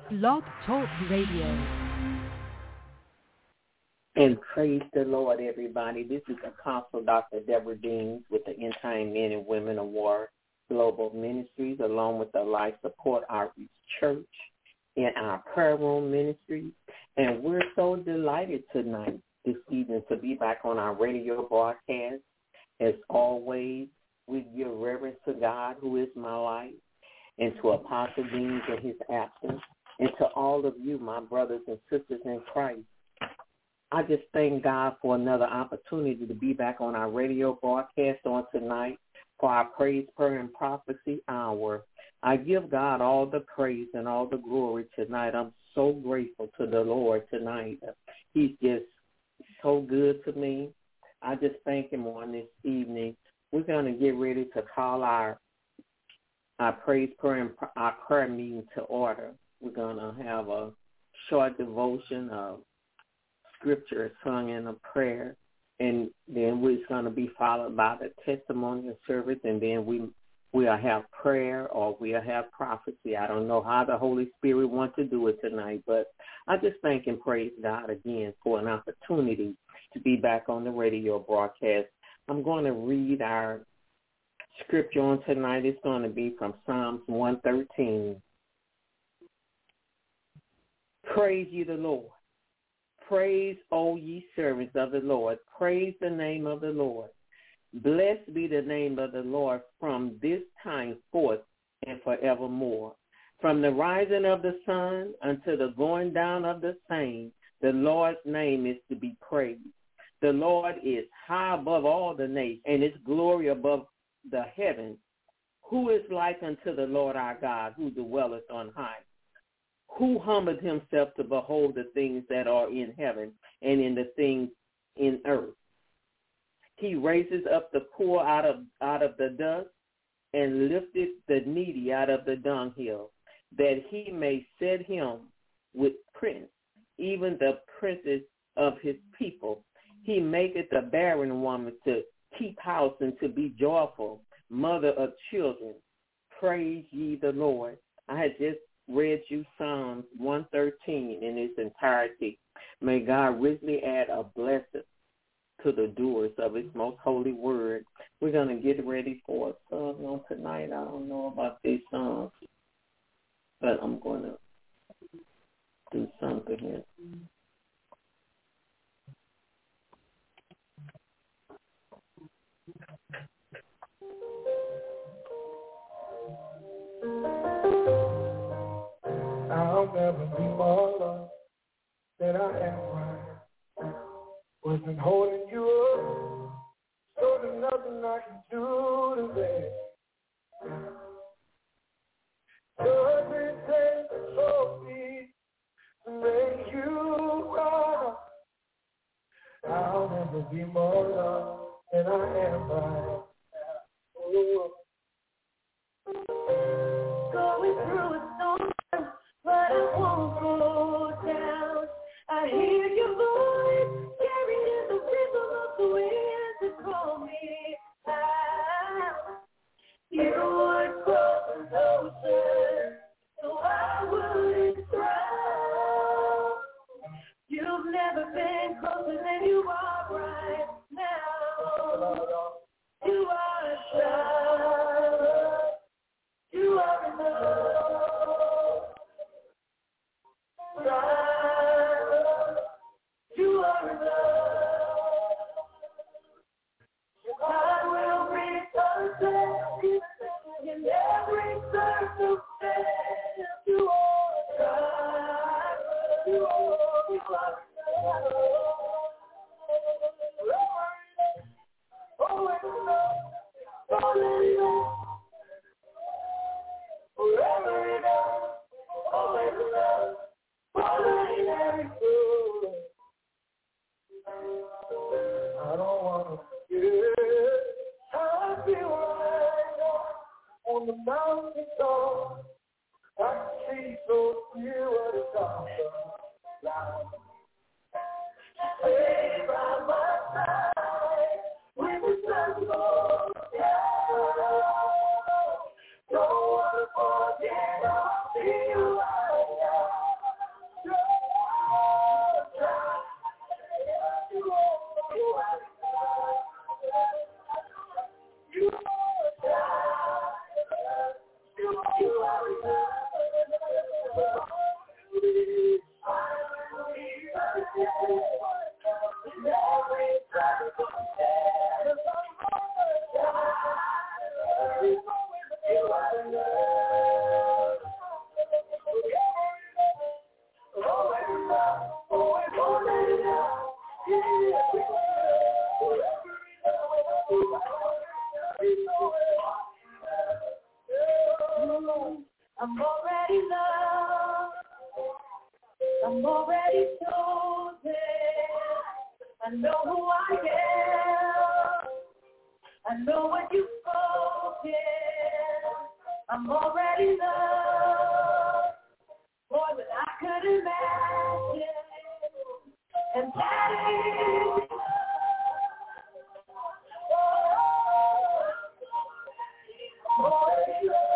Blog Talk Radio. And praise the Lord, everybody. This is Apostle Dr. Deborah Deans with the End Time Men and Women of War Global Ministries, along with the Life Support Outreach Church and our prayer room ministry. And we're so delighted tonight, this evening, to be back on our radio broadcast. As always, we give reverence to God, who is my life, and to Apostle Deans in his absence, and to all of you, my brothers and sisters in Christ. I just thank God for another opportunity to be back on our radio broadcast on tonight for our Praise, Prayer, and Prophecy Hour. I give God all the praise and all the glory tonight. I'm so grateful to the Lord tonight. He's just so good to me. I just thank him on this evening. We're going to get ready to call our praise, prayer, and our prayer meeting to order. We're going to have a short devotion of scripture sung in a prayer, and then it's going to be followed by the testimonial service, and then we'll have prayer or we'll have prophecy. I don't know how the Holy Spirit wants to do it tonight, but I just thank and praise God again for an opportunity to be back on the radio broadcast. I'm going to read our scripture on tonight. It's going to be from Psalms 113. Praise ye the Lord. Praise, O ye servants of the Lord. Praise the name of the Lord. Blessed be the name of the Lord from this time forth and forevermore. From the rising of the sun until the going down of the same, the Lord's name is to be praised. The Lord is high above all the nations, and his glory above the heavens. Who is like unto the Lord our God, who dwelleth on high? Who humbled himself to behold the things that are in heaven and in the things in earth? He raises up the poor out of the dust and lifted the needy out of the dunghill, that he may set him with prince, even the princes of his people. He maketh a barren woman to keep house and to be joyful, mother of children. Praise ye the Lord. I had just read you Psalms 113 in its entirety. May God richly add a blessing to the doers of his most holy word. We're going to get ready for a song on tonight. I don't know about these songs, but I'm going to do something here. I'll never be more loved than I am right now. Wasn't holding you up, so there's nothing I can do today. Doesn't take a trophy to make you proud. I'll never be more loved than I am right now. Ooh. Going through a storm, but I won't go down. I hear your voice carrying the rhythm of the wind to call me out. You would cross an ocean, so I wouldn't drown. You've never been closer than you are right now. You are a child. You are enough. You are enough. I will be content in every circumstance. You are God. You are enough. Always enough. Always enough. Forever enough, always enough, already every good. I don't want to forget how I feel right now on the mountain top. I can see so clear what it's all about. Stay by my side when the sun goes down. Don't want to forget I'll see you right now. I'm already loved. I'm already chosen. I know who I am. I know what you've spoken. I'm already loved more than I could imagine. And that is already loved.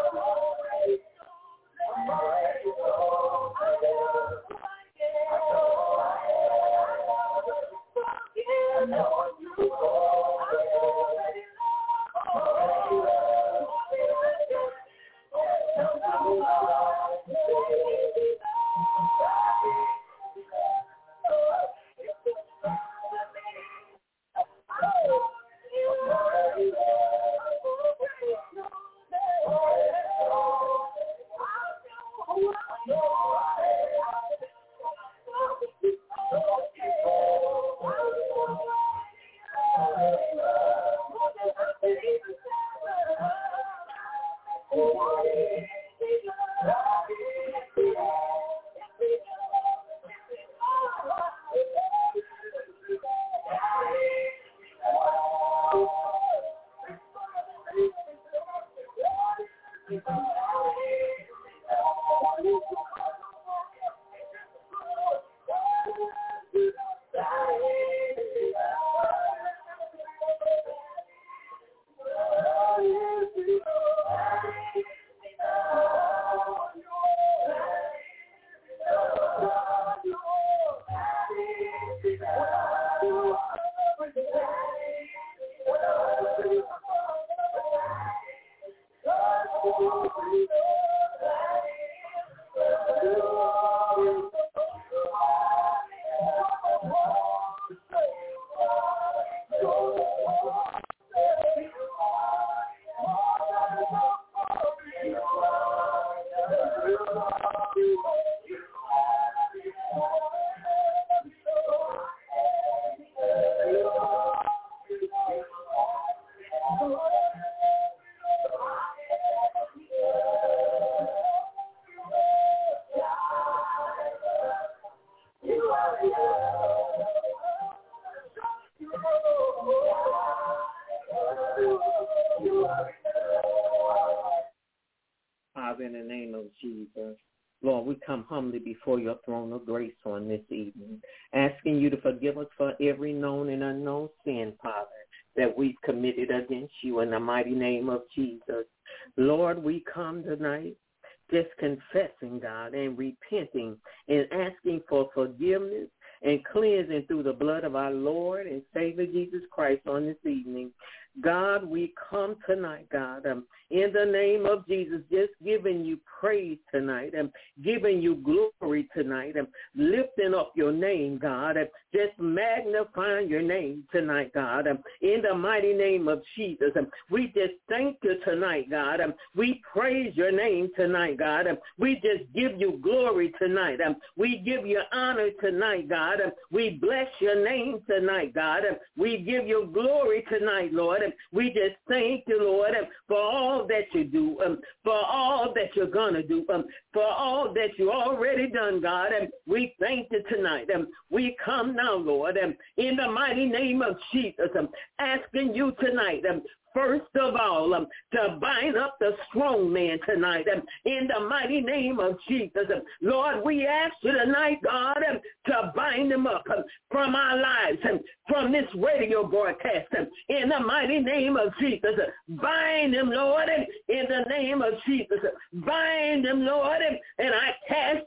Father, in the name of Jesus, Lord, we come humbly before your throne of grace on this evening, asking you to forgive us for every known and unknown sin, Father, that we've committed against you in the mighty name of Jesus. Lord, we come tonight just confessing, God, and repenting and asking for forgiveness and cleansing through the blood of our Lord and Savior Jesus Christ on this evening. God, we come tonight, God, in the name of Jesus, just giving you praise tonight and giving you glory tonight and lifting up your name, God, and just magnifying your name tonight, God, in the mighty name of Jesus. We just thank you tonight, God. We praise your name tonight, God. We just give you glory tonight. We give you honor tonight, God. We bless your name tonight, God. We give you glory tonight, Lord. We just thank you, Lord, for all that you do, for all that you're going to do, for all that you already done, God. We thank you tonight. We come now, Lord, in the mighty name of Jesus, asking you tonight, first of all, to bind up the strong man tonight in the mighty name of Jesus. Lord, we ask you tonight, God, to bind them up from our lives, from this radio broadcast in the mighty name of Jesus. Bind them, Lord, in the name of Jesus. Bind them, Lord, and I cast them out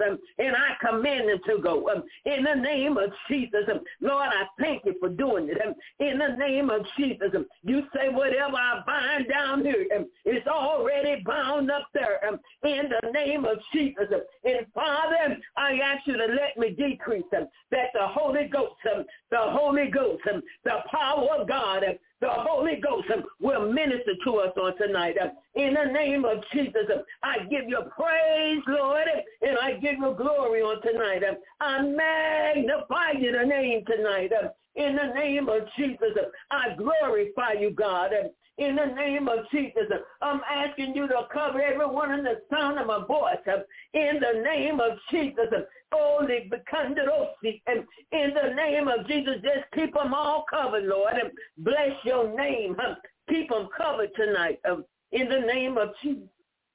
and I command them to go. In the name of Jesus, Lord, I thank you for doing it. In the name of Jesus, you say whatever I bind down here, it's already bound up there. In the name of Jesus. And Father, I ask you to let me decrease that the Holy Ghost, the power of God, the Holy Ghost will minister to us on tonight. In the name of Jesus, I give you praise, Lord, and I give you glory on tonight. I magnify your name tonight. In the name of Jesus, I glorify you, God. In the name of Jesus, I'm asking you to cover everyone in the sound of my voice. In the name of Jesus, holy Bekandarosi. And in the name of Jesus, just keep them all covered, Lord. And bless your name. Keep them covered tonight. In the name of Jesus.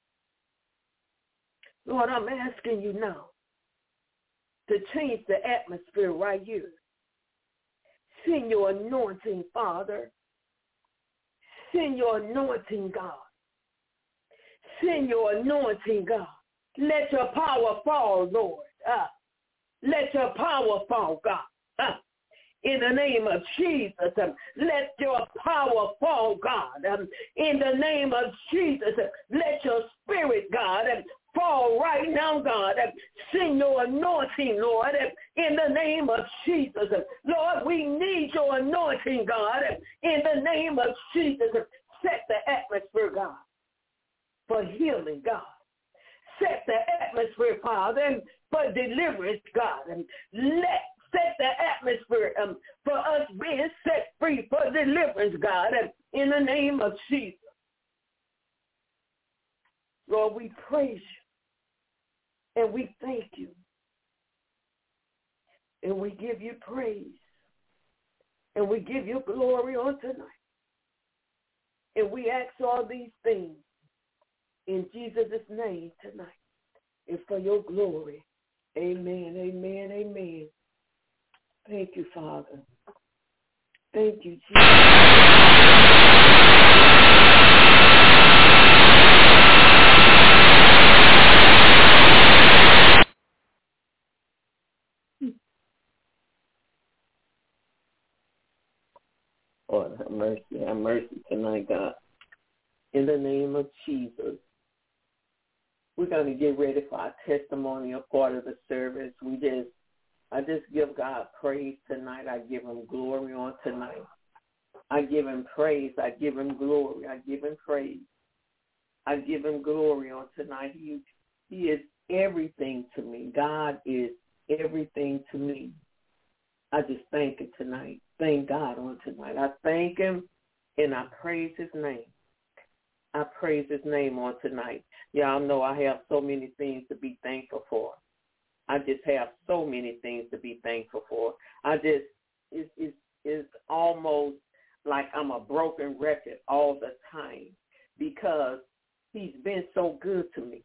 Lord, I'm asking you now to change the atmosphere right here. Send your anointing, Father. Send your anointing, God. Send your anointing, God. Let your power fall, Lord. Let your power fall, God. In the name of Jesus, let your power fall, God. In the name of Jesus, let your spirit, God, fall right now, God. Send your anointing, Lord, in the name of Jesus. Lord, we need your anointing, God, in the name of Jesus. Set the atmosphere, God, for healing, God. Set the atmosphere, Father, for deliverance, God. And set the atmosphere for us being set free for deliverance, God, in the name of Jesus. Lord, we praise you and we thank you and we give you praise and we give you glory on tonight. And we ask all these things in Jesus' name tonight and for your glory. Amen, amen, amen. Thank you, Father. Thank you, Jesus. Lord, have mercy tonight, God. In the name of Jesus, we're going to get ready for our testimonial part of the service. I just give God praise tonight. I give him glory on tonight. I give him praise. I give him glory. I give him praise. I give him glory on tonight. He is everything to me. God is everything to me. I just thank him tonight. Thank God on tonight. I thank him and I praise his name. I praise his name on tonight. Y'all know I have so many things to be thankful for. I just have so many things to be thankful for. It's almost like I'm a broken record all the time because he's been so good to me.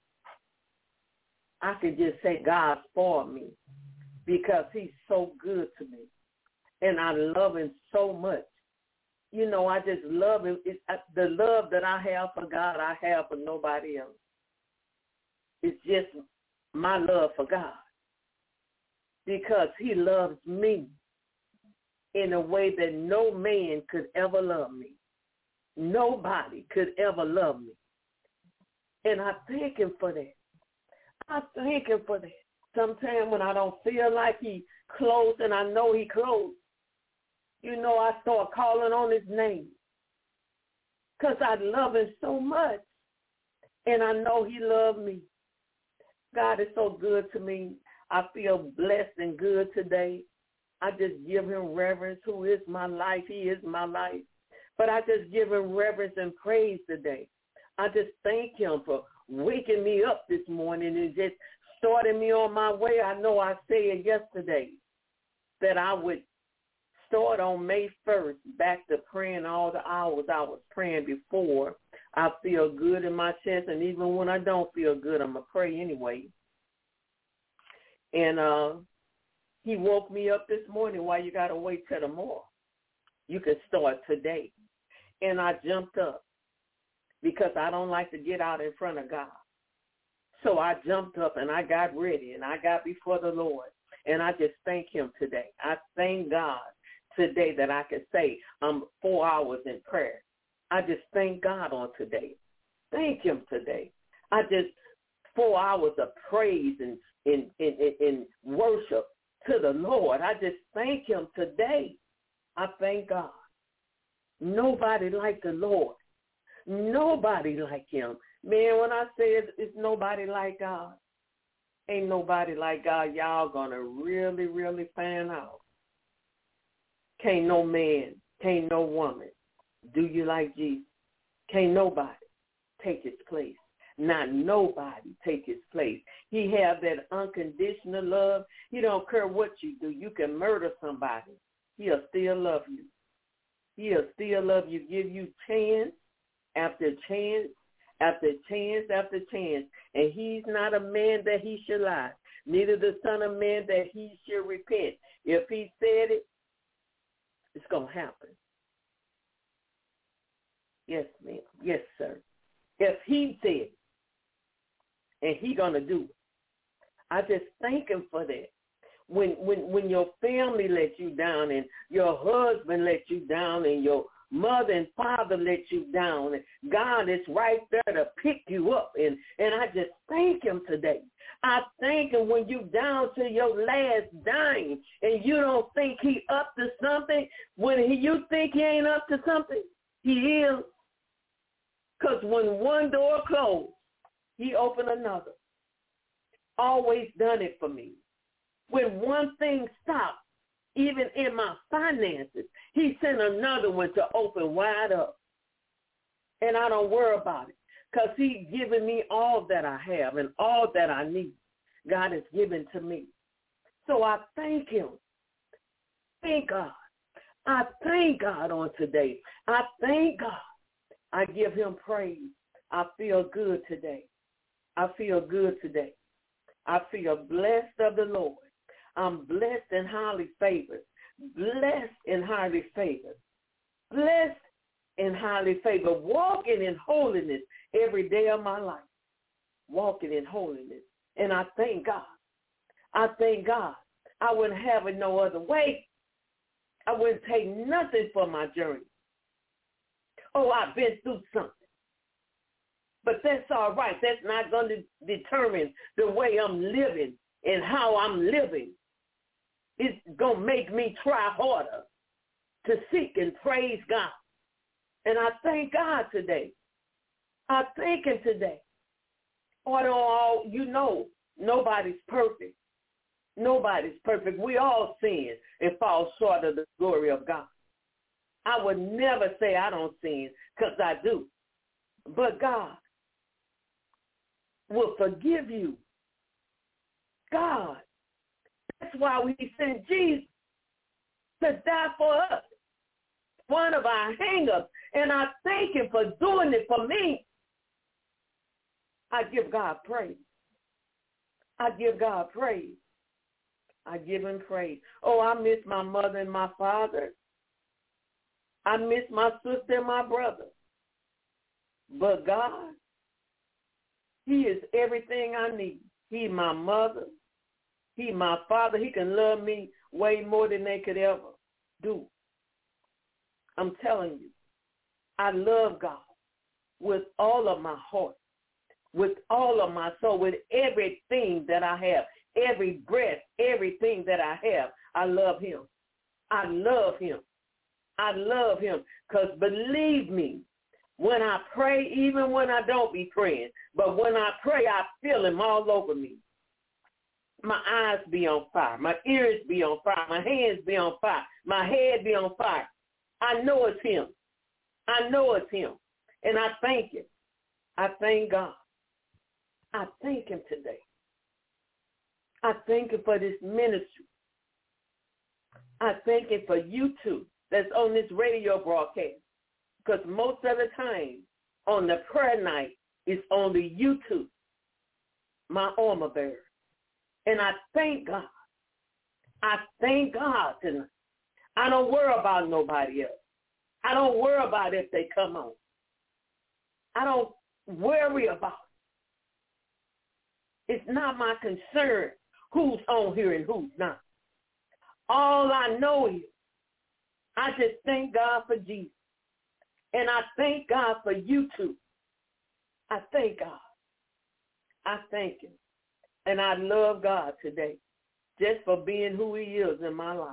I could just say God's for me because he's so good to me. And I love him so much. You know, I just love him. The love that I have for God, I have for nobody else. It's just my love for God because he loves me in a way that no man could ever love me. Nobody could ever love me. And I thank him for that. I thank him for that. Sometimes when I don't feel like he close and I know he close, you know, I start calling on his name because I love him so much and I know he loves me. God is so good to me. I feel blessed and good today. I just give him reverence. Who is my life? He is my life. But I just give him reverence and praise today. I just thank him for waking me up this morning and just starting me on my way. I know I said yesterday that I would start on May 1st back to praying all the hours I was praying before. I feel good in my chest, and even when I don't feel good, I'm going to pray anyway. And he woke me up this morning. Why you got to wait till tomorrow? You can start today. And I jumped up because I don't like to get out in front of God. So I jumped up and I got ready and I got before the Lord. And I just thank him today. I thank God today that I could say I'm 4 hours in prayer. I just thank God on today. Thank him today. I just 4 hours of praise and in worship to the Lord. I just thank him today. I thank God. Nobody like the Lord. Nobody like him. Man, when I say it's nobody like God, ain't nobody like God, y'all going to really, really find out. Can't no man, can't no woman do you like Jesus. Can't nobody take his place. Not nobody take his place. He have that unconditional love. He don't care what you do. You can murder somebody. He'll still love you. He'll still love you, give you chance after chance after chance after chance. And he's not a man that he should lie, neither the son of man that he should repent. If he said it, it's going to happen. Yes, ma'am. Yes, sir. If he said it, and he going to do it, I just thank him for that. When your family let you down and your husband let you down and your mother and father let you down, and God is right there to pick you up. And I just thank him today. I thank him when you down to your last dime and you don't think he up to something. When you think he ain't up to something, he is. Because when one door closed, he opened another. Always done it for me. When one thing stopped, even in my finances, he sent another one to open wide up. And I don't worry about it because he's given me all that I have and all that I need. God has given to me. So I thank him. Thank God. I thank God on today. I thank God. I give him praise. I feel good today. I feel good today. I feel blessed of the Lord. I'm blessed and highly favored. Blessed and highly favored. Blessed and highly favored. Walking in holiness every day of my life. Walking in holiness. And I thank God. I thank God. I wouldn't have it no other way. I wouldn't take nothing for my journey. Oh, I've been through something. But that's all right. That's not going to determine the way I'm living and how I'm living. It's going to make me try harder to seek and praise God. And I thank God today. I thank him today. Although, you know, nobody's perfect. Nobody's perfect. We all sin and fall short of the glory of God. I would never say I don't sin because I do. But God will forgive you. God. That's why we sent Jesus to die for us. One of our hang-ups. And I thank him for doing it for me. I give God praise. I give God praise. I give him praise. Oh, I miss my mother and my father. I miss my sister and my brother. But God, he is everything I need. He's my mother. He's my father. He can love me way more than they could ever do. I'm telling you, I love God with all of my heart, with all of my soul, with everything that I have, every breath, everything that I have. I love him. I love him. I love him because believe me, when I pray, even when I don't be praying, but when I pray, I feel him all over me. My eyes be on fire. My ears be on fire. My hands be on fire. My head be on fire. I know it's him. I know it's him. And I thank him. I thank God. I thank him today. I thank him for this ministry. I thank him for you two that's on this radio broadcast. Because most of the time on the prayer night, it's only you two, my armor bearer. And I thank God. I thank God tonight. I don't worry about nobody else. I don't worry about if they come on. I don't worry about It's not my concern who's on here and who's not. All I know is I just thank God for Jesus. And I thank God for you too. I thank God. I thank him. And I love God today just for being who he is in my life.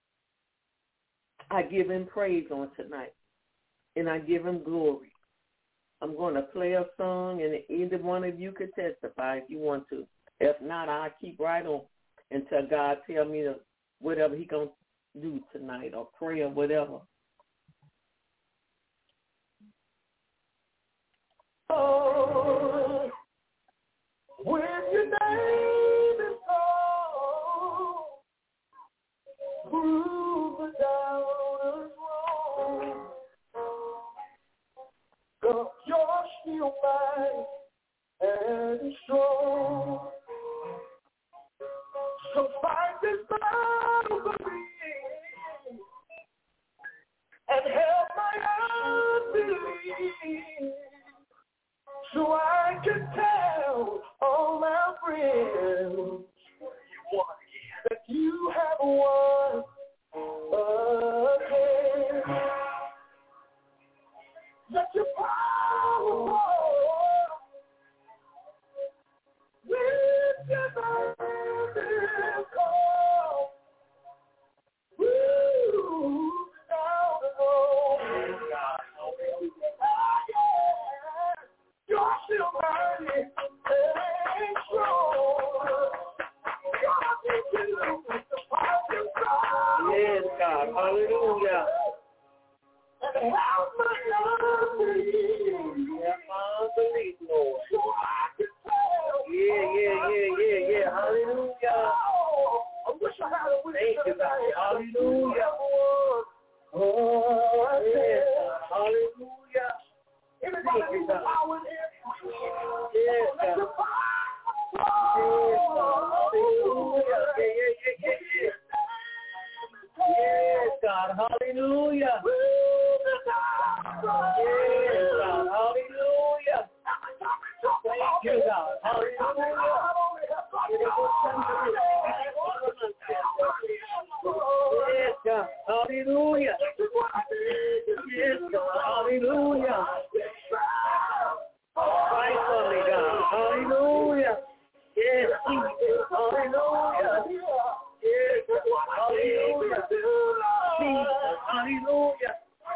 I give him praise on tonight. And I give him glory. I'm going to play a song, and either one of you could testify if you want to. If not, I'll keep right on until God tell me to whatever he going to do tonight or pray or whatever. Oh, when your name is called, prove the doubters wrong. 'Cause you're still mighty and strong. So fight this battle for me and help my unbelief, so I can tell all my friends that you have won again. Let your power with your name call. Woo, down the road. You're still mighty and strong. God, you can lose the power of God. Yes, God. Hallelujah. And help my unbelief. Help my unbelief, Lord. So I can tell. Yeah. Hallelujah. I wish I had a witness. Thank you, God. Hallelujah. Oh, I Yes, said. God. Hallelujah. Everybody Thank you, needs the God. power in here. Yes, Let God. your power. Yes, God. Hallelujah. Yeah. Yes, God. Hallelujah. Yes, God. Hallelujah. Thank you, God. Hallelujah. Yes, God. Hallelujah. Yes, God. Hallelujah. Fight for me, God. Hallelujah. Yes, Jesus. Hallelujah. Yes, hallelujah. Jesus. Hallelujah.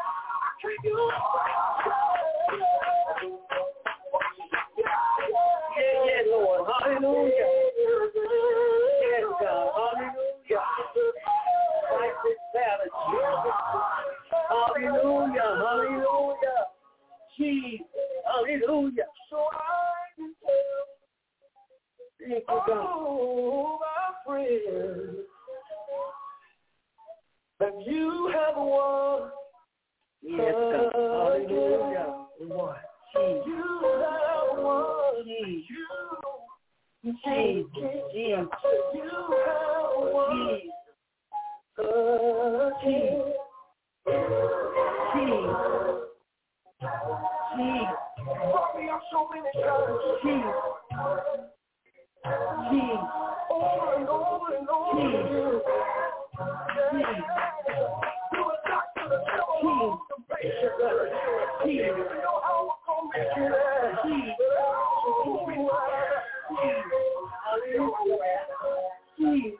Yeah, Lord. Hallelujah. Yes, God. Hallelujah. Fight this battle. Hallelujah. Hallelujah. Jesus. Hallelujah. So I can tell. Thank you, God. Oh, my friend, that you have won. Yes, God. Hallelujah. What? Jesus. You have won. Jesus. Jesus. Jesus. You have won. Jesus. Jesus. Brought me up so many times. Jesus. Jesus. Over and over and over again. Jesus. You were not to the devil the patient. You didn't know how I'm going to make it. Jesus. Hallelujah. Jesus.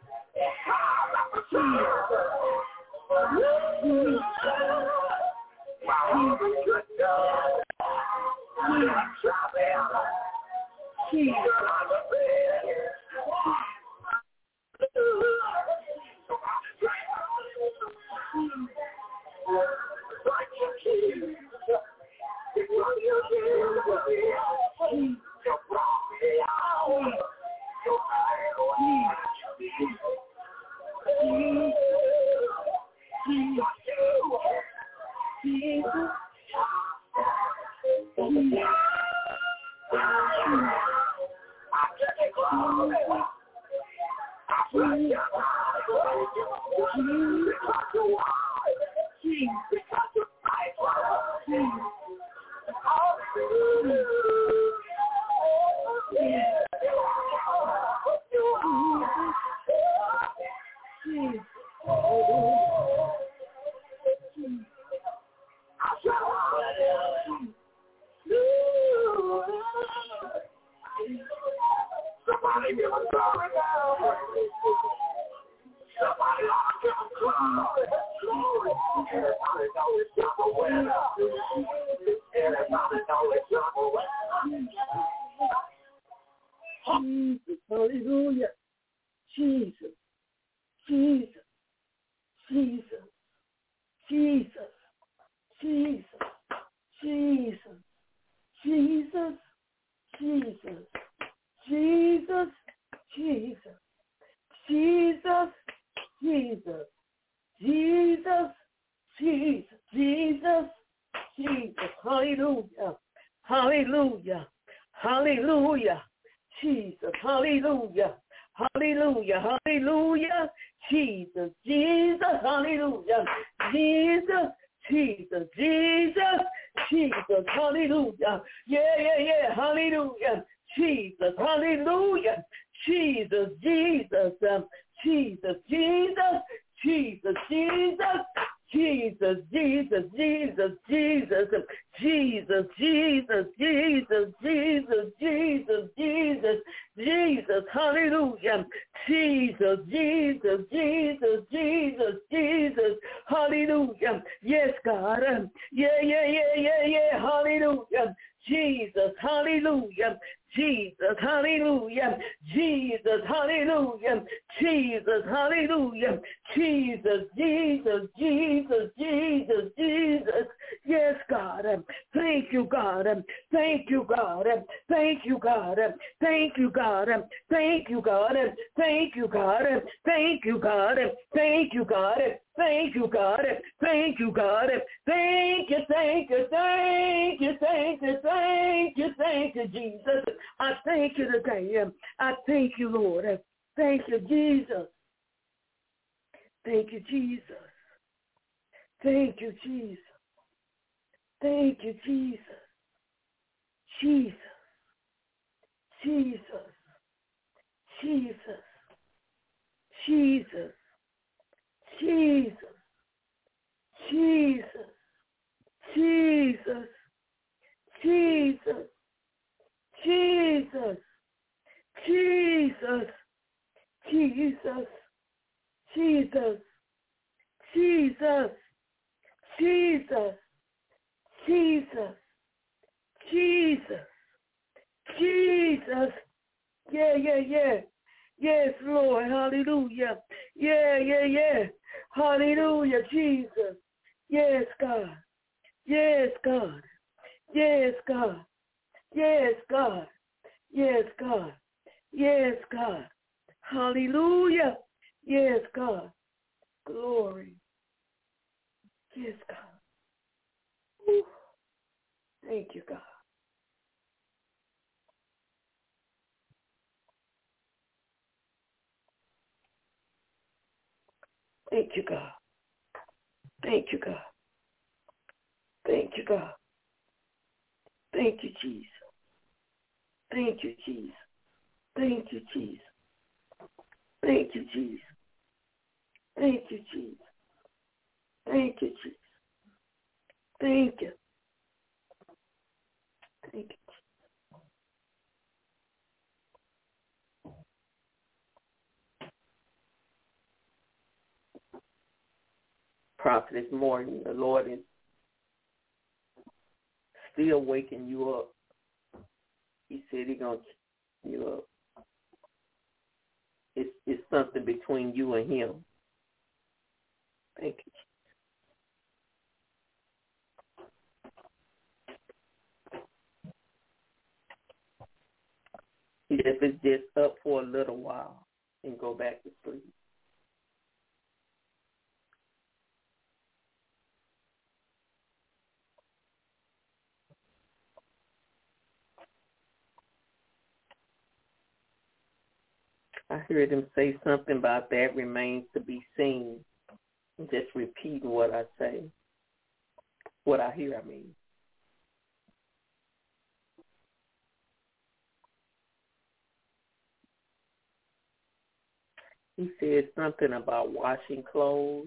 give him glory now. Somebody ought to give him glory. Everybody know it's a winner. Everybody know it's a winner. Jesus, hallelujah. Jesus, Jesus, Jesus, Jesus, Jesus, Jesus, Jesus, Jesus, Jesus, Jesus, Jesus, Jesus, Jesus, Jesus, Jesus, Jesus, hallelujah, hallelujah, hallelujah, Jesus, hallelujah, hallelujah, hallelujah, Jesus, Jesus, hallelujah, Jesus, Jesus, Jesus, Jesus, hallelujah, yeah, hallelujah, Jesus, hallelujah, Jesus, Jesus, Jesus, Jesus, Jesus, Jesus, Jesus, Jesus, Jesus, Jesus, Jesus, Jesus, Jesus, Jesus, Jesus, Jesus, Jesus, hallelujah, Jesus, Jesus, Jesus, Jesus, Jesus, hallelujah, yes, God, yeah, hallelujah, Jesus, hallelujah, Jesus, hallelujah, Jesus, hallelujah, Jesus, hallelujah, Jesus, Jesus, Jesus, Jesus, Jesus, yes, God, thank you, God, thank you, God, thank you, God, thank you, God, thank you, God, thank you, God, thank you, God, thank you, God, thank you, God, thank you, God, thank you, thank you, thank you, thank you, thank you, thank you, Jesus. I thank you today. I thank you, Lord. Thank you, Jesus. Thank you, Jesus. Thank you, Jesus. Thank you, Jesus. Jesus. Jesus. Jesus. Jesus. Jesus. Jesus. Jesus. Jesus. Jesus, Jesus, Jesus, Jesus, Jesus, Jesus, Jesus, Jesus, Jesus, yeah, yes, Lord, hallelujah, yeah, hallelujah, Jesus, yes, God, yes, God, yes, God. Yes, God. Yes, God. Yes, God. Hallelujah. Yes, God. Glory. Yes, God. Whew. Thank you, God. Thank you, God. Thank you, God. Thank you, God. Thank you, Jesus. Thank you, Jesus. Thank you, Jesus. Thank you, Jesus. Thank you, Jesus. Thank you, Jesus. Thank you. Thank you. Prophetess Morgan, the Lord is still waking you up. He said he's going to wake you up. It's something between you and him. Thank you. If it's just up for a little while and go back to sleep. I heard him say something about that remains to be seen. I'm just repeating what I say. What I hear, I mean. He said something about washing clothes.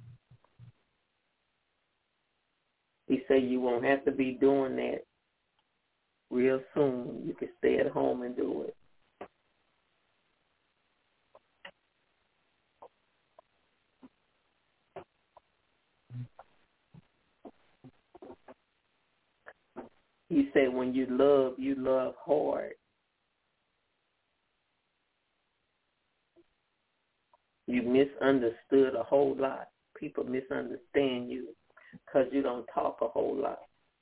He said you won't have to be doing that real soon. You can stay at home and do it. He said when you love hard. You misunderstood a whole lot. People misunderstand you because you don't talk a whole lot.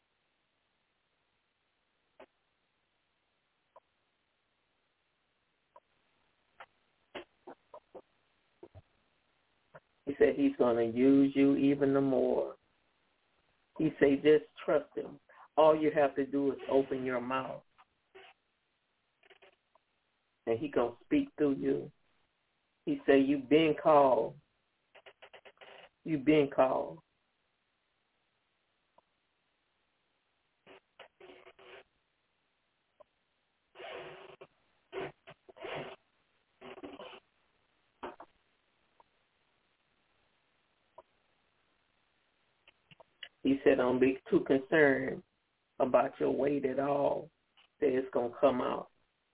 He said he's going to use you even the more. He said just trust him. All you have to do is open your mouth. And he's going to speak through you. He said you've been called. You've been called. He said don't be too concerned about your weight at all, that it's going to come out.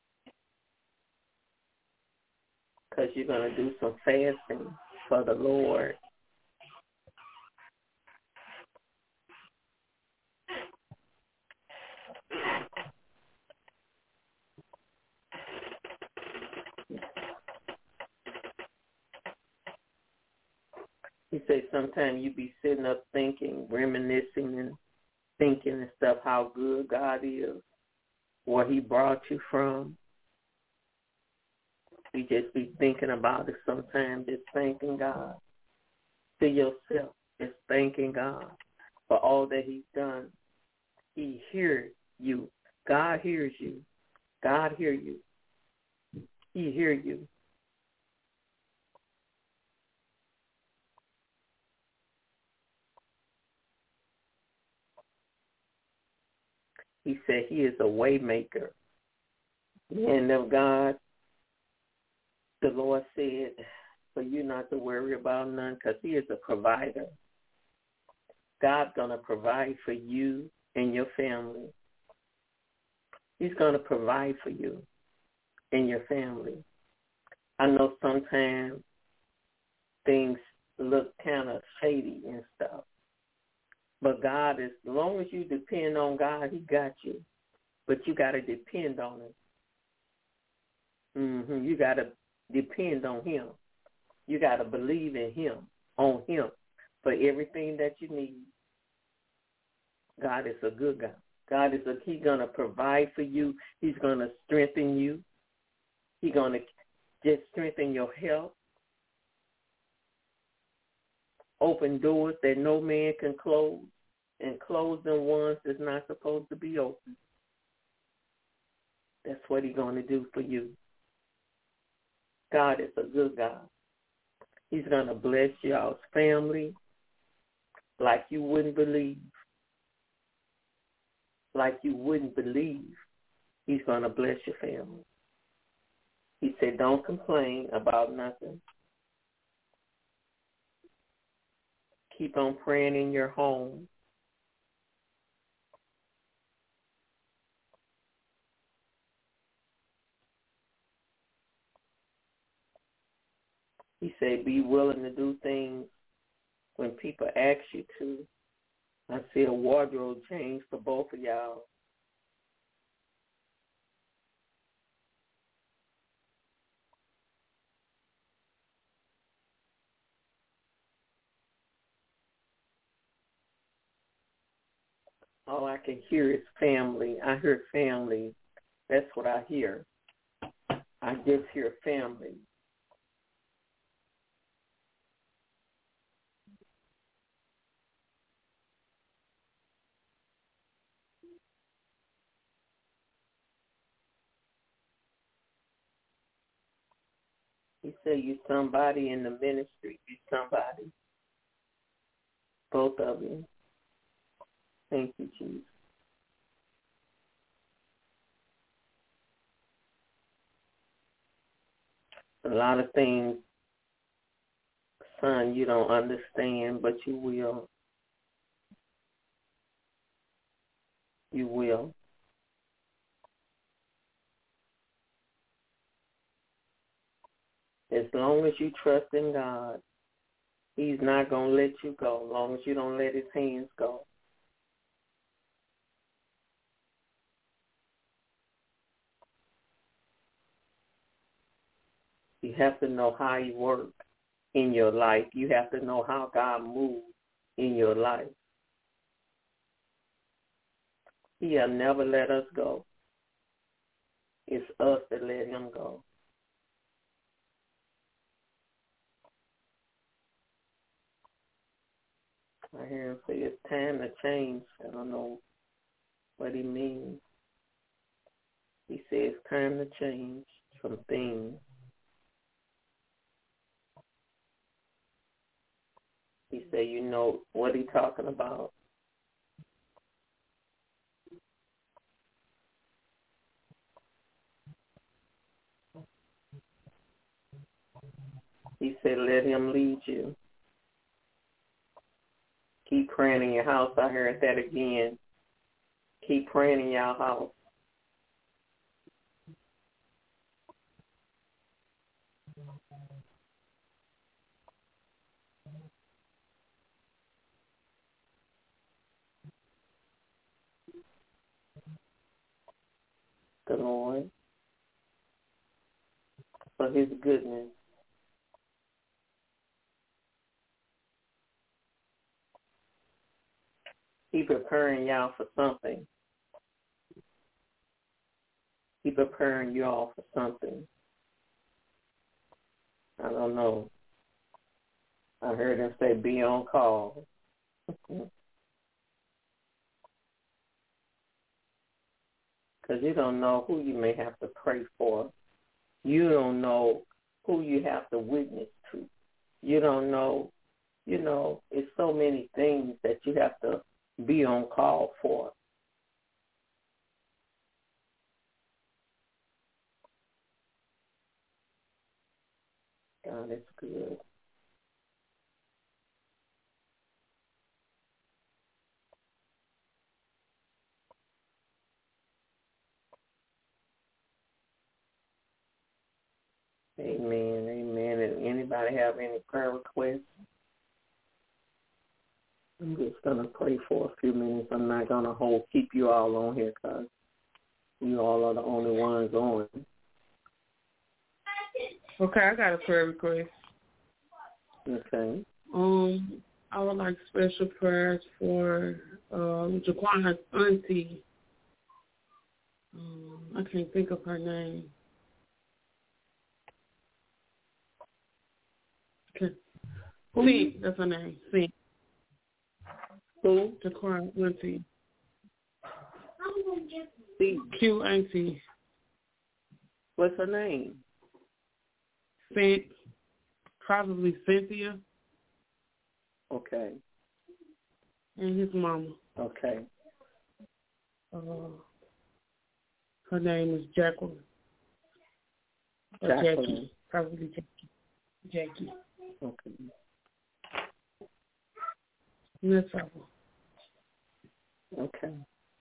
Because you're going to do some fasting for the Lord. He said sometimes you be sitting up thinking, reminiscing and thinking and stuff how good God is, where he brought you from. You just be thinking about it sometimes, just thanking God. To yourself, just thanking God for all that he's done. He hears you. God hears you. God hears you. He hears you. He said he is a way maker. And of God, the Lord said for you not to worry about none because he is a provider. God's going to provide for you and your family. He's going to provide for you and your family. I know sometimes things look kind of shady and stuff. But God, as long as you depend on God, he got you. But you got to depend on him. You got to depend on him. You got to believe in him, on him, for everything that you need. God is a good God. God is he's going to provide for you. He's going to strengthen you. He's going to just strengthen your health. Open doors that no man can close, and close the ones that's not supposed to be open. That's what he's going to do for you. God is a good God. He's going to bless y'all's family like you wouldn't believe. Like you wouldn't believe. He's going to bless your family. He said, don't complain about nothing. Keep on praying in your home. He said, be willing to do things when people ask you to. I see a wardrobe change for both of y'all. All I can hear is family. I hear family. That's what I hear. I just hear family. He said, you somebody in the ministry. You somebody. Both of you. Thank you, Jesus. A lot of things, son, you don't understand, but you will. You will. As long as you trust in God, He's not going to let you go, as long as you don't let His hands go. You have to know how He works in your life. You have to know how God moves in your life. He'll never let us go. It's us that let Him go. I hear Him say it's time to change. I don't know what He means. He says it's time to change some things. He said, you know what He's talking about. He said, let Him lead you. Keep praying in your house. I heard that again. Keep praying in your house. The Lord, for His goodness. He preparing y'all for something. He preparing you all for something. I don't know. I heard Him say, be on call. Because you don't know who you may have to pray for. You don't know who you have to witness to. You don't know, it's so many things that you have to be on call for. God is good. Amen, amen. And anybody have any prayer requests? I'm just going to pray for a few minutes. I'm not going to keep you all on here because you all are the only ones on. Okay, I got a prayer request. Okay. I would like special prayers for Jaquana's auntie. I can't think of her name. Okay. Fink, that's her name. Fink. Who? Jaquana's auntie. Q auntie. What's her name? Fink. Probably Cynthia. Okay. And his mama. Okay. Her name is Jacqueline. Jackie. Probably Jackie. Okay. No trouble. Okay.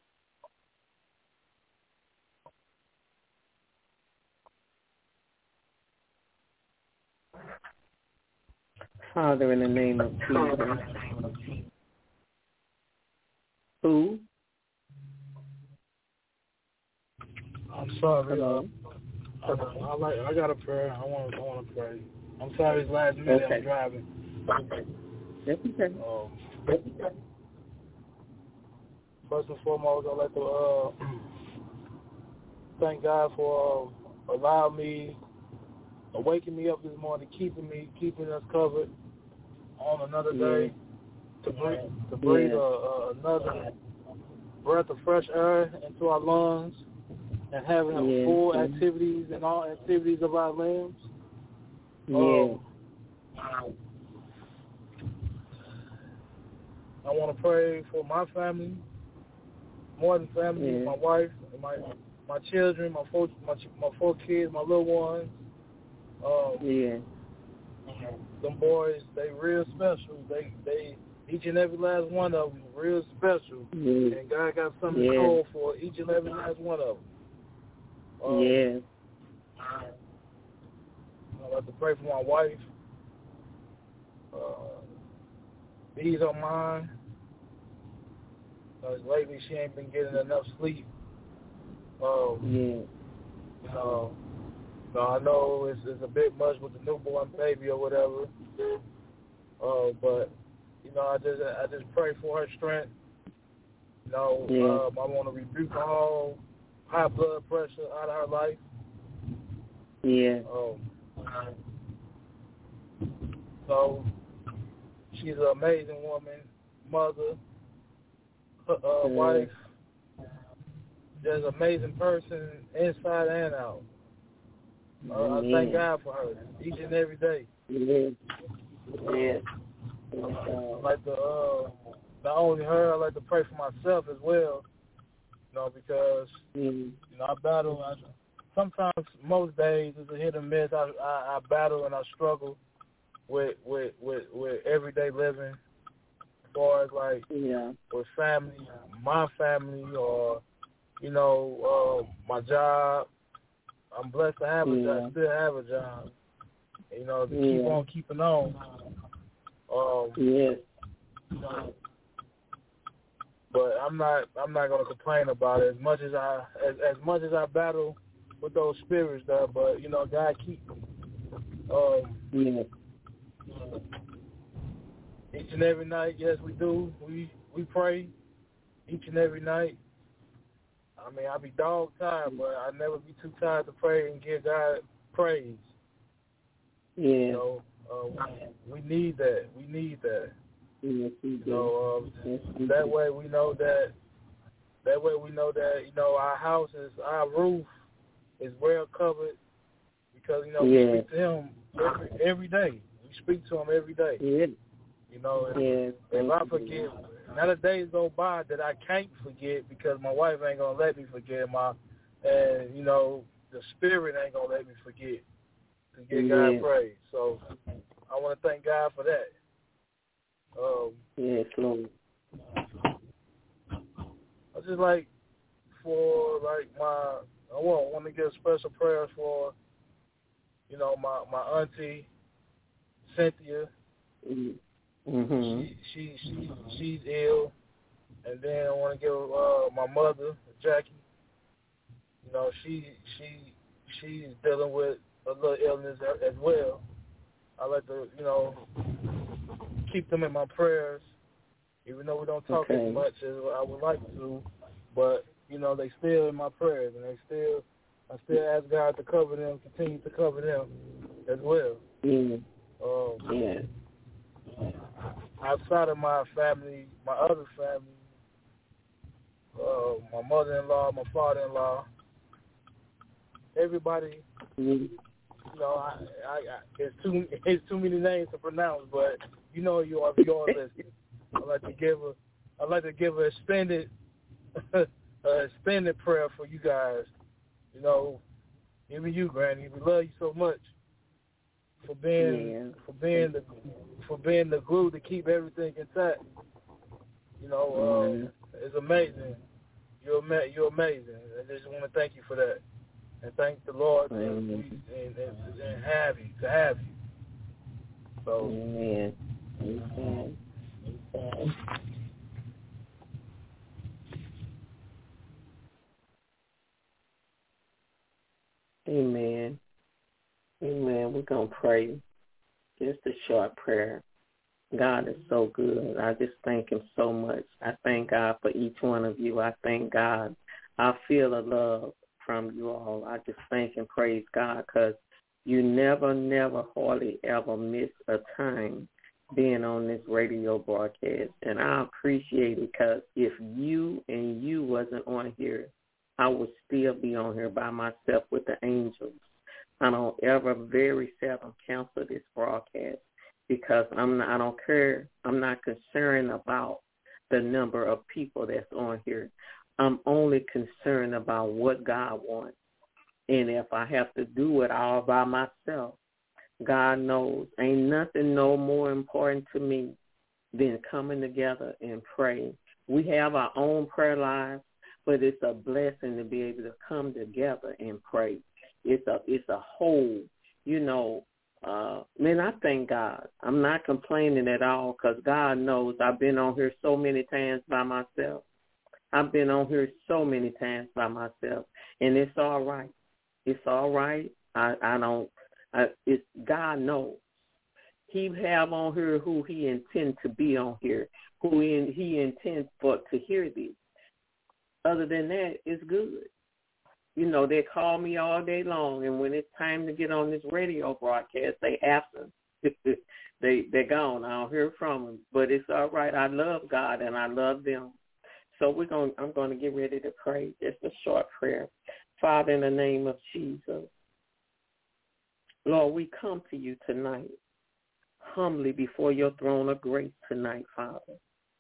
Father, in the name of Jesus. Who? I'm sorry. Hello? I got a prayer. I want to pray. I'm sorry it's last minute. Okay. I'm driving. That's okay. First and foremost, I'd like to thank God for allowing me, waking me up this morning, keeping us covered on another day, to breathe another breath of fresh air into our lungs, and having full activities and all activities of our limbs. I want to pray for my family, more than family, my wife, and my children, my four kids, my little ones. Them boys, they real special. They each and every last one of them real special. And God got something to call for each and every last one of them. I'd like to pray for my wife. Ease her mind. Lately, she ain't been getting enough sleep. I know it's a bit much with the newborn baby or whatever. But I just pray for her strength. I want to rebuke all high blood pressure out of her life. Yeah. So she's an amazing woman, mother, wife, just an amazing person inside and out. I thank God for her each and every day. Yeah. I like to, not only her, I like to pray for myself as well. Because I battle. Sometimes, most days, it's a hit or miss. I battle and I struggle with everyday living, as far as with family, my family, or my job. I'm blessed to have a job, still have a job. To keep on keeping on. But I'm not gonna complain about it as much as I battle with those spirits there. But God keep me. Each and every night, yes, we do. We pray each and every night. I mean, I be dog tired, but I never be too tired to pray and give God praise. Yeah. We need that. We need that. Yes, that way we know that. Our house our roof is well covered because we speak to Him every day. We speak to Him every day. Yeah. If I forget, not a day goes by that I can't forget because my wife ain't gonna let me forget the Spirit ain't gonna let me forget to give God praise. So I want to thank God for that. Yes, Lord. I just I want to give special prayers for, my auntie Cynthia. Mm-hmm. She's ill, and then I want to give my mother Jackie. She's dealing with a little illness as well. I like to keep them in my prayers, even though we don't talk as much as I would like to. But they still in my prayers, and I still ask God to cover them, continue to cover them as well. Outside of my family, my other family, my mother-in-law, my father-in-law, everybody. It's too many names to pronounce, but you are listening. I like to give a extended prayer for you guys. Even you, Granny. We love you so much for being the glue to keep everything intact. It's amazing. You're amazing. I just want to thank you for that, and thank the Lord and have you. So. Amen. Amen. Amen. We're going to pray. Just a short prayer. God is so good. I just thank Him so much. I thank God for each one of you. I thank God. I feel a love from you all. I just thank and praise God because you never, hardly ever miss a time being on this radio broadcast. And I appreciate it because if you wasn't on here, I would still be on here by myself with the angels. I don't ever very seldom cancel this broadcast because I don't care. I'm not concerned about the number of people that's on here. I'm only concerned about what God wants. And if I have to do it all by myself, God knows ain't nothing no more important to me than coming together and praying. We have our own prayer lives, but it's a blessing to be able to come together and pray. It's a whole. Man, I thank God. I'm not complaining at all because God knows I've been on here so many times by myself. And it's all right. It's all right. It's God knows. He have on here who he intends to be on here, who he intends for to hear this. Other than that, it's good. They call me all day long, and when it's time to get on this radio broadcast, they absent. They're gone. I don't hear from them, but it's all right. I love God, and I love them. So I'm going to get ready to pray. Just a short prayer. Father, in the name of Jesus, Lord, we come to you tonight, humbly before your throne of grace tonight, Father,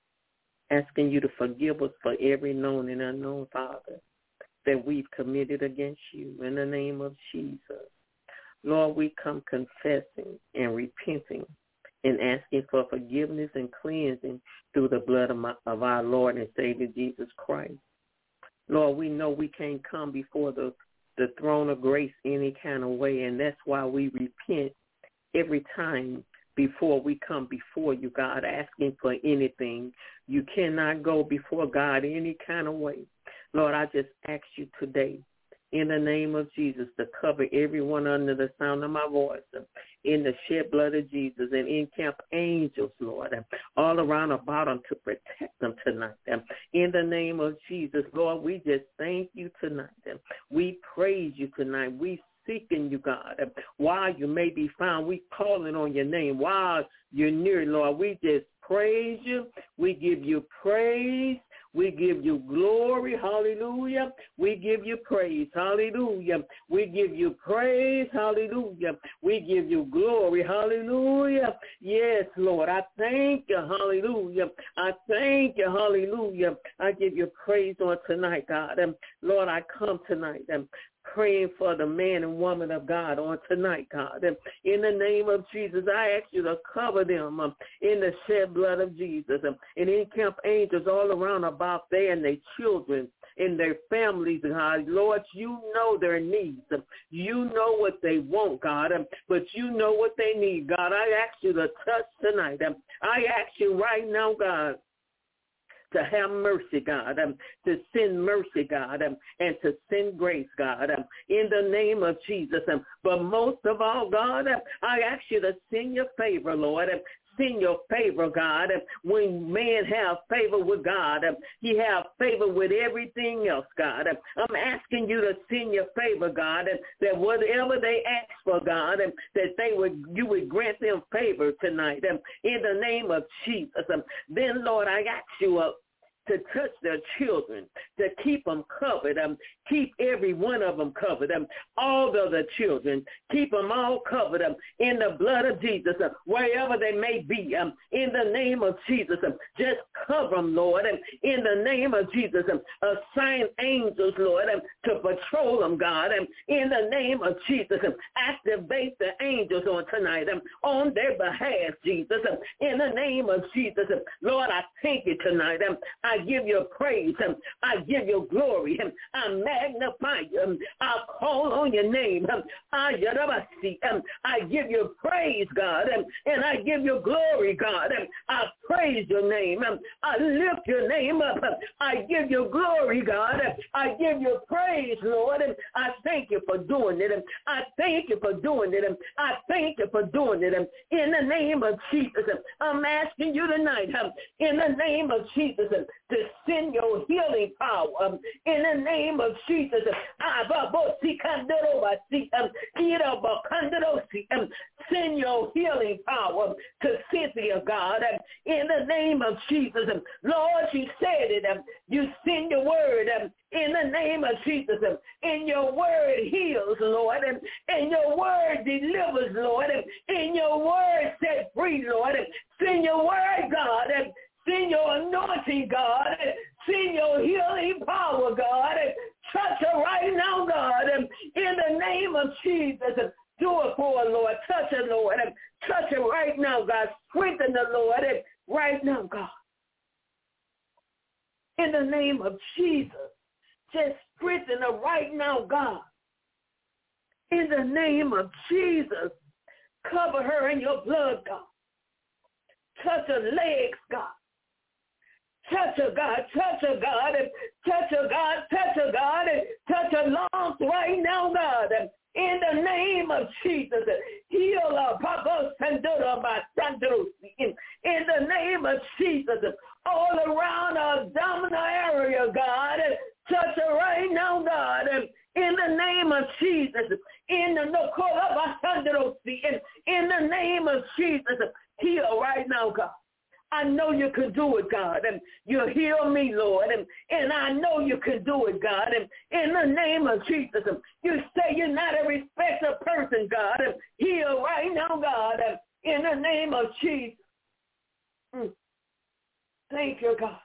asking you to forgive us for every known and unknown, Father, that we've committed against you in the name of Jesus. Lord, we come confessing and repenting and asking for forgiveness and cleansing through the blood of our Lord and Savior Jesus Christ. Lord, we know we can't come before the throne of grace any kind of way, and that's why we repent every time before we come before you, God, asking for anything. You cannot go before God any kind of way. Lord, I just ask you today, in the name of Jesus, to cover everyone under the sound of my voice, in the shed blood of Jesus, and encamp angels, Lord, all around about them to protect them tonight. In the name of Jesus, Lord, we just thank you tonight. We praise you tonight. We seeking you, God. While you may be found, we calling on your name. While you're near, Lord, we just praise you. We give you praise. We give you glory, hallelujah. We give you praise, hallelujah. We give you praise, hallelujah. We give you glory, hallelujah. Yes, Lord, I thank you, hallelujah. I thank you, hallelujah. I give you praise on tonight, God. Lord, I come tonight praying for the man and woman of God on tonight, God. In the name of Jesus, I ask you to cover them in the shed blood of Jesus and encamp angels all around about them and their children and their families, God. Lord, you know their needs. You know what they want, God, but you know what they need, God. I ask you to touch tonight. I ask you right now, God, to have mercy, God, to send mercy, God, and to send grace, God, in the name of Jesus. But most of all, God, I ask you to send your favor, Lord. Send your favor, God. When man have favor with God, he have favor with everything else, God. I'm asking you to send your favor, God, that whatever they ask for, God, that you would grant them favor tonight in the name of Jesus. Then, Lord, I ask you to touch their children, to keep them covered, keep every one of them covered, all of the children, keep them all covered in the blood of Jesus, wherever they may be, in the name of Jesus. Just cover them, Lord, in the name of Jesus. Assign angels, Lord, to patrol them, God, in the name of Jesus. Activate the angels on tonight on their behalf, Jesus, in the name of Jesus. Lord, I thank you tonight. I give you praise. I give you glory. I magnify you. I call on your name. I give you praise, God, and I give you glory, God. I praise your name. I lift your name up. I give you glory, God. I give you praise, Lord. I thank you for doing it. I thank you for doing it. I thank you for doing it. In the name of Jesus, I'm asking you tonight, in the name of Jesus, to send your healing power. In the name of Jesus, send your healing power to Cynthia, God. In the name of Jesus, Lord, you said it. You send your word in the name of Jesus. And your word heals, Lord. And your word delivers, Lord. And your word set free, Lord. Send your word, God. Send your anointing, God. Send your healing power, God. Touch her right now, God. In the name of Jesus. Do it for her, Lord. Touch her, Lord. Touch her right now, God. Strengthen her, Lord. Right now, God. In the name of Jesus. Just strengthen her right now, God. In the name of Jesus, cover her in your blood, God. Touch her legs, God. Touch her, God. Touch her, God. Touch her, God. Touch her, God. Touch her lungs right now, God. In the name of Jesus, heal her, Papa Sandura, in the name of Jesus, all around her abdominal area, God. Touch her right now, God. In the name of Jesus, in the name of Jesus, heal right now, God. I know you can do it, God, and you heal me, Lord, and I know you can do it, God, and in the name of Jesus, you say you're not a respecter person, God, and heal right now, God, in the name of Jesus. Thank you, God.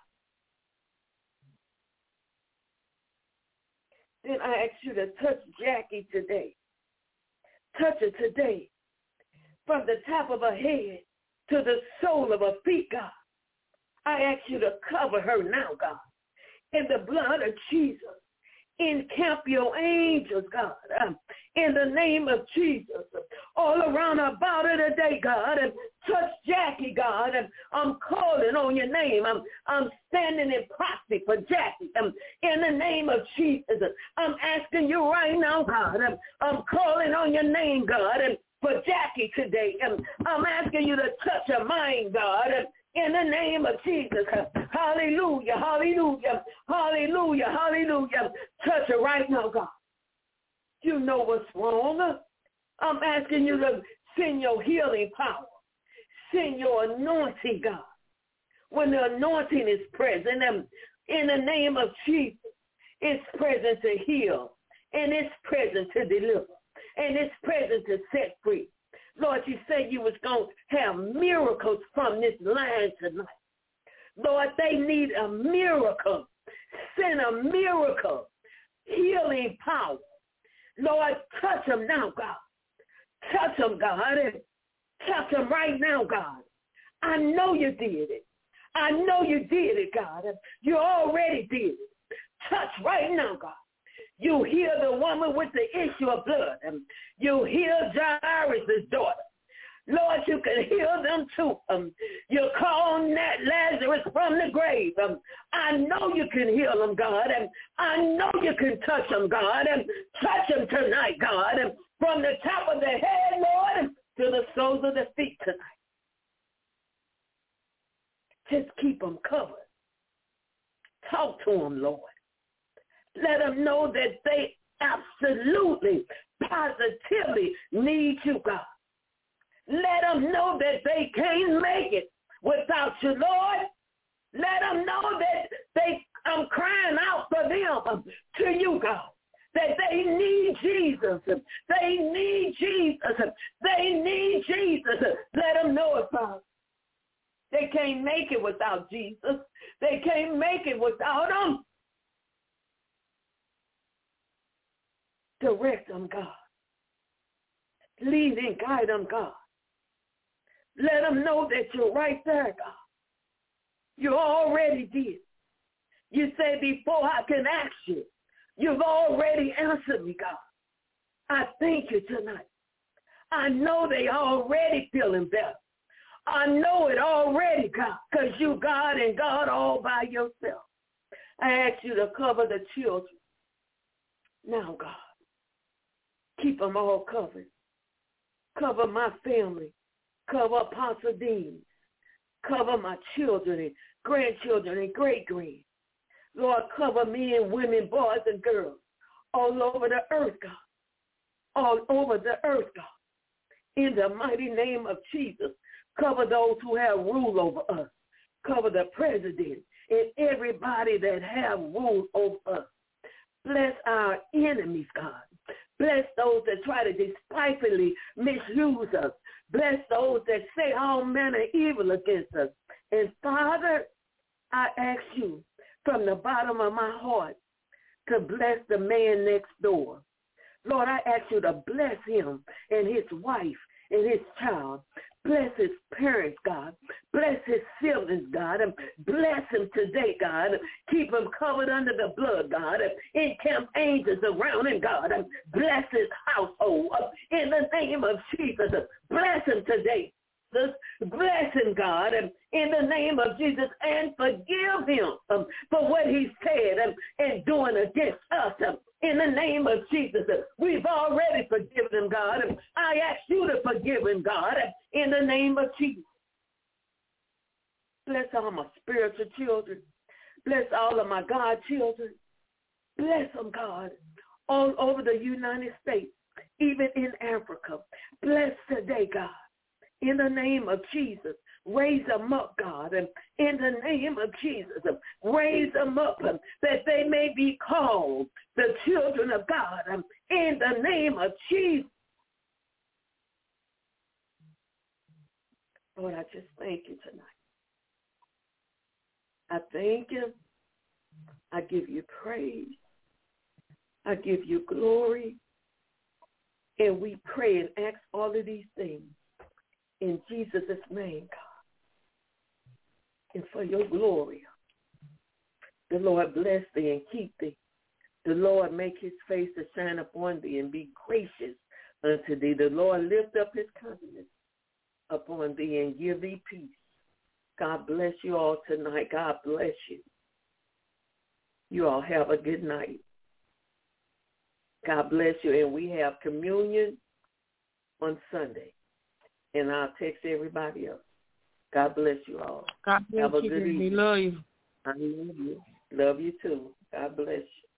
Then I ask you to touch Jackie today. Touch her today, from the top of her head to the sole of her feet, God. I ask you to cover her now, God, in the blood of Jesus. Encamp your angels, God, in the name of Jesus, all around about her today, God, and touch Jackie, God, and I'm calling on your name. I'm standing in proxy for Jackie, in the name of Jesus. I'm asking you right now, God, I'm calling on your name, God, and for Jackie today, I'm asking you to touch her mind, God, in the name of Jesus. Hallelujah, hallelujah, hallelujah, hallelujah. Touch her right now, God. You know what's wrong. I'm asking you to send your healing power. Send your anointing, God. When the anointing is present, in the name of Jesus, it's present to heal, and it's present to deliver, and it's present to set free. Lord, you said you was going to have miracles from this line tonight. Lord, they need a miracle. Send a miracle. Healing power. Lord, touch them now, God. Touch them, God. And touch them right now, God. I know you did it. I know you did it, God. You already did it. Touch right now, God. You heal the woman with the issue of blood. You heal Jairus' daughter. Lord, you can heal them too. You call Lazarus from the grave. I know you can heal them, God. And I know you can touch them, God. And touch them tonight, God. And from the top of the head, Lord, to the soles of the feet tonight. Just keep them covered. Talk to them, Lord. Let them know that they absolutely, positively need you, God. Let them know that they can't make it without you, Lord. Let them know that I'm crying out for them to you, God, that they need Jesus. They need Jesus. They need Jesus. Let them know it, Father. They can't make it without Jesus. They can't make it without him. Direct them, God. Lead and guide them, God. Let them know that you're right there, God. You already did. You say before I can ask you, you've already answered me, God. I thank you tonight. I know they already feeling better. I know it already, God, because you God and God all by yourself. I ask you to cover the children. Now, God. Keep them all covered. Cover my family. Cover Apostle Dean. Cover my children and grandchildren and great-grand. Lord, cover men, women, boys, and girls all over the earth, God. All over the earth, God. In the mighty name of Jesus, cover those who have rule over us. Cover the president and everybody that have rule over us. Bless our enemies, God. Bless those that try to despitefully misuse us. Bless those that say all manner of evil against us. And Father, I ask you from the bottom of my heart to bless the man next door. Lord, I ask you to bless him and his wife and his child. Bless his parents, God. Bless his siblings, God. Bless him today, God. Keep him covered under the blood, God. Encamp angels around him, God. Bless his household in the name of Jesus. Bless him today. Bless him, God, in the name of Jesus, and forgive him for what he said and doing against us. In the name of Jesus, we've already forgiven him, God. I ask you to forgive him, God, in the name of Jesus. Bless all my spiritual children. Bless all of my God children. Bless them, God, all over the United States, even in Africa. Bless today, God. In the name of Jesus, raise them up, God. And in the name of Jesus, raise them up that they may be called the children of God. In the name of Jesus. Lord, I just thank you tonight. I thank you. I give you praise. I give you glory. And we pray and ask all of these things in Jesus' name, God, and for your glory. The Lord bless thee and keep thee. The Lord make his face to shine upon thee and be gracious unto thee. The Lord lift up his countenance upon thee and give thee peace. God bless you all tonight. God bless you. You all have a good night. God bless you. And we have communion on Sunday. And I'll text everybody else. God bless you all. God bless have a you. good evening. We love you. I love you. Love you too. God bless you.